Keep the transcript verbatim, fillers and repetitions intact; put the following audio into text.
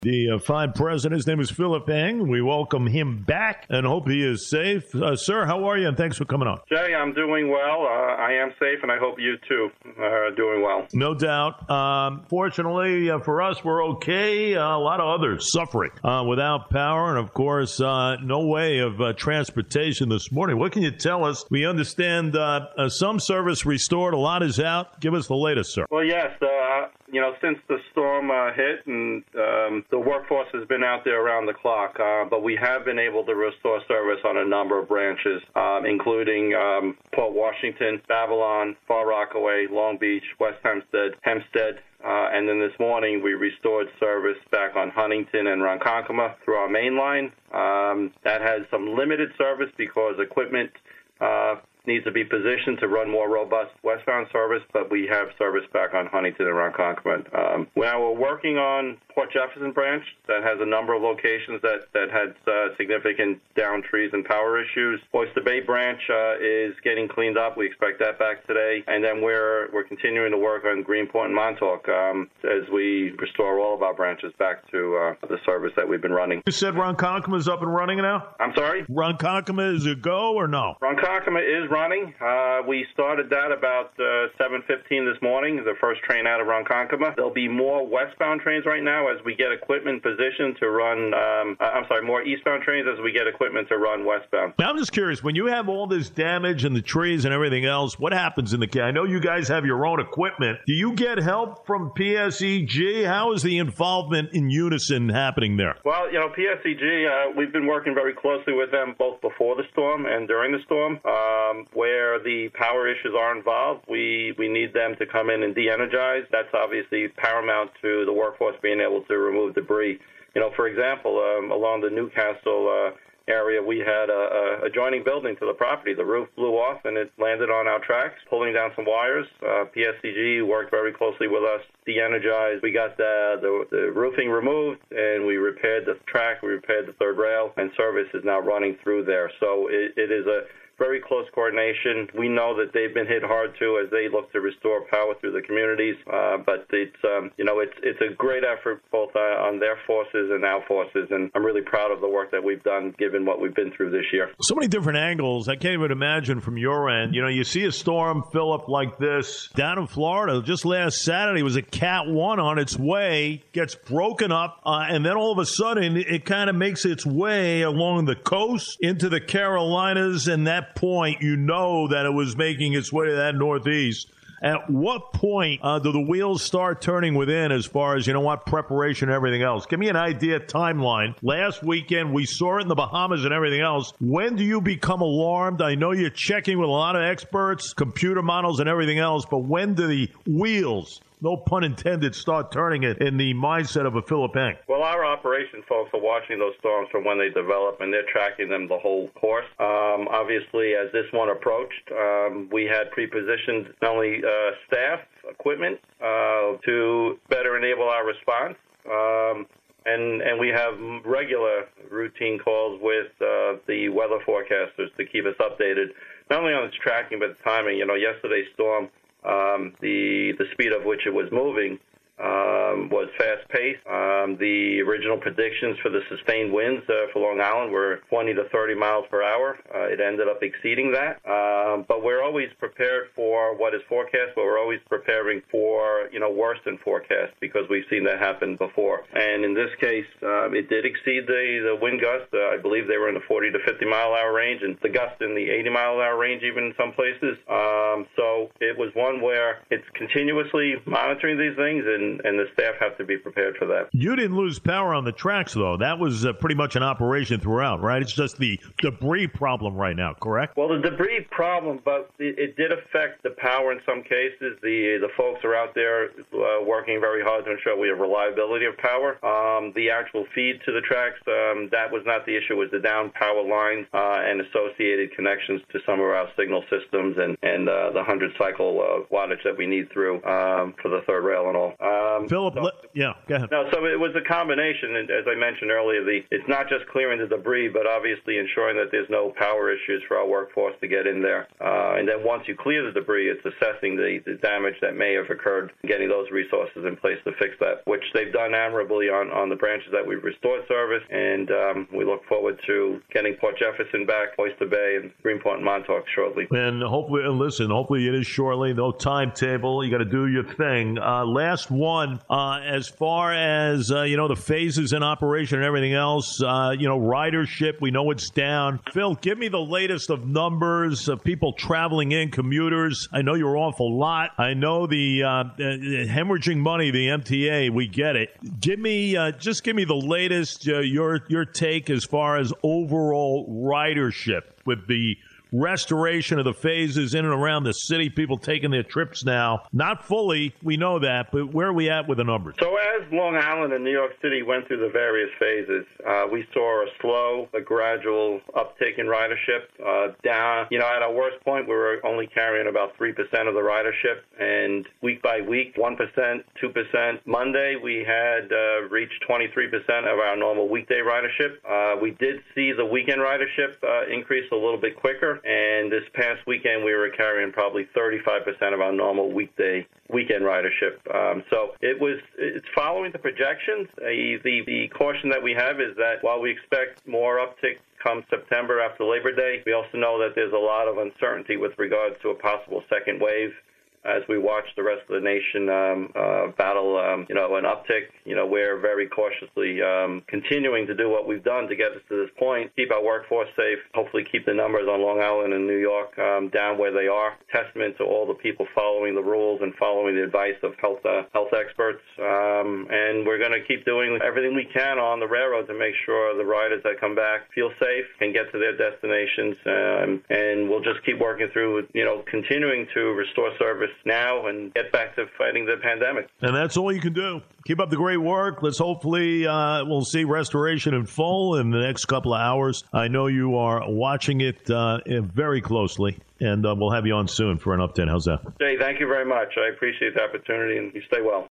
The uh, fine president, his name is Philip Eng. We welcome him back and hope he is safe. Uh, sir, how are you? And thanks for coming on. Jay, I'm doing well. Uh, I am safe, and I hope you too are doing well. No doubt. Um, fortunately uh, for us, we're okay. Uh, a lot of others suffering uh, without power, and of course, uh, no way of uh, transportation this morning. What can you tell us? We understand uh, uh, some service restored. A lot is out. Give us the latest, sir. Well, yes. Uh, you know, since the storm uh, hit, and um, the workforce has been out there around the clock, uh, but we have been able to restore service on a number of branches, um, including um, Port Washington, Babylon, Far Rockaway, Long Beach, West Hempstead, Hempstead. Uh, and then this morning, we restored service back on Huntington and Ronkonkoma through our main line. Um, that has some limited service because equipment uh, needs to be positioned to run more robust westbound service, but we have service back on Huntington and Ronkonkoma. Um, now we're working on Port Jefferson branch that has a number of locations that, that had uh, significant down trees and power issues. Oyster Bay branch uh, is getting cleaned up. We expect that back today. And then we're we're continuing to work on Greenport and Montauk um, as we restore all of our branches back to uh, the service that we've been running. You said Ronkonkoma is up and running now? I'm sorry? Ronkonkoma is a go or no? Ronkonkoma is running. Uh, we started that about uh, seven fifteen this morning, the first train out of Ronkonkoma. There'll be more westbound trains right now as we get equipment positioned to run, um, I'm sorry, more eastbound trains as we get equipment to run westbound. Now, I'm just curious, when you have all this damage and the trees and everything else, what happens in the, I know you guys have your own equipment. Do you get help from P S E G? How is the involvement in unison happening there? Well, you know, P S E G, uh, we've been working very closely with them both before the storm and during the storm. Um, where the power issues are involved, we, we need them to come in and de-energize. That's obviously paramount to the workforce being able to remove debris. You know, for example, um, along the Newcastle uh, area, we had a, a adjoining building to the property. The roof blew off and it landed on our tracks, pulling down some wires. Uh, P S E G worked very closely with us, de-energized. We got the, the, the roofing removed and we repaired the track, we repaired the third rail, and service is now running through there. So it, it is a very close coordination. We know that they've been hit hard too as they look to restore power through the communities. Uh, but it's um, you know it's it's a great effort both uh, on their forces and our forces, and I'm really proud of the work that we've done given what we've been through this year. So many different angles. I can't even imagine from your end. You know, you see a storm, Philip, like this down in Florida. Just last Saturday was a Cat one on its way, gets broken up, uh, and then all of a sudden it kind of makes its way along the coast into the Carolinas, and that point, you know that it was making its way to that northeast. At what point uh, do the wheels start turning within as far as, you know what, preparation and everything else? Give me an idea, timeline. Last weekend, we saw it in the Bahamas and everything else. When do you become alarmed? I know you're checking with a lot of experts, computer models and everything else, but when do the wheels, no pun intended, start turning it in the mindset of a Philip Eng? Well, our operation folks are watching those storms from when they develop, and they're tracking them the whole course. Um, obviously, as this one approached, um, we had pre-positioned not only uh, staff, equipment, uh, to better enable our response. Um, and, and we have regular routine calls with uh, the weather forecasters to keep us updated, not only on its tracking, but the timing. You know, yesterday's storm, Um, the the speed of which it was moving um, was fast-paced. Um, the original predictions for the sustained winds uh, for Long Island were twenty to thirty miles per hour. Uh, it ended up exceeding that. Um, but we're always prepared for what is forecast, but we're always preparing for, you know, worse than forecast because we've seen that happen before. And in this case, um, it did exceed the, the wind gusts. Uh, I believe they were in the forty to fifty mile an hour range, and the gusts in the eighty mile an hour range even in some places. Um, so it was one where it's continuously monitoring these things, and and the staff have to be prepared for that. You didn't lose power on the tracks, though. That was uh, pretty much an operation throughout, right? It's just the debris problem right now, correct? Well, the debris problem, but it, it did affect the power in some cases. The the folks are out there uh, working very hard to ensure we have reliability of power. Um, the actual feed to the tracks, um, that was not the issue. It was the down power lines uh, and associated connections to some of our signal systems and, and uh, the one hundred cycle uh, wattage that we need through um, for the third rail and all. Uh, Um, Philip, so, le- yeah, go ahead. No, so it was a combination, and as I mentioned earlier, the it's not just clearing the debris, but obviously ensuring that there's no power issues for our workforce to get in there. Uh, and then once you clear the debris, it's assessing the, the damage that may have occurred, getting those resources in place to fix that, which they've done admirably on, on the branches that we've restored service. And um, we look forward to getting Port Jefferson back, Oyster Bay, and Greenport and Montauk shortly. And hopefully, and listen, hopefully it is shortly. No timetable. You got to do your thing. Uh, last one, uh, as far as, uh, you know, the phases in operation and everything else, uh, you know, ridership, we know it's down. Phil, give me the latest of numbers of people traveling in, commuters. I know you're off a lot. I know the uh, hemorrhaging money, the M T A, we get it. Give me, uh, just give me the latest, uh, your your take as far as overall ridership with the restoration of the phases in and around the city, people taking their trips now. Not fully, we know that, but where are we at with the numbers? So as Long Island and New York City went through the various phases, uh, we saw a slow, a gradual uptick in ridership. Uh, down, you know, at our worst point, we were only carrying about three percent of the ridership, and week by week, one percent, two percent. Monday, we had uh, reached twenty-three percent of our normal weekday ridership. Uh, we did see the weekend ridership uh, increase a little bit quicker. And this past weekend, we were carrying probably thirty-five percent of our normal weekday weekend ridership. Um, so it was it's following the projections. Uh, the the caution that we have is that while we expect more uptick come September after Labor Day, we also know that there's a lot of uncertainty with regards to a possible second wave. As we watch the rest of the nation um, uh, battle, um, you know, an uptick, you know, we're very cautiously um, continuing to do what we've done to get us to this point, keep our workforce safe, hopefully keep the numbers on Long Island and New York um, down where they are. Testament to all the people following the rules and following the advice of health uh, health experts. Um, and we're going to keep doing everything we can on the railroad to make sure the riders that come back feel safe, can get to their destinations, um, and we'll just keep working through, you know, continuing to restore service now and get back to fighting the pandemic. And that's all you can do. Keep up the great work. Let's hopefully uh, we'll see restoration in full in the next couple of hours. I know you are watching it uh, very closely, and uh, we'll have you on soon for an update. How's that? Jay, thank you very much. I appreciate the opportunity, and you stay well.